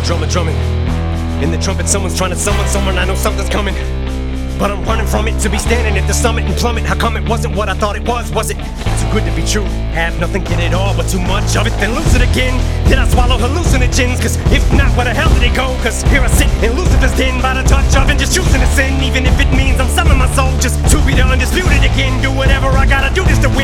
drummer drumming. In the trumpet, someone's trying to summon someone. I know something's coming, but I'm running from it. To be standing at the summit and plummet. How come it wasn't what I thought it was? Was it too good to be true? Have nothing, get it all, but too much of it, then lose it again. Did I swallow hallucinogens? Cause if not, where the hell did it go? Cause here I sit in Lucifer's den by the touch of and just choosing to sin. Even if it means I'm selling my soul just to be the undisputed again. Do whatever I gotta do just to win.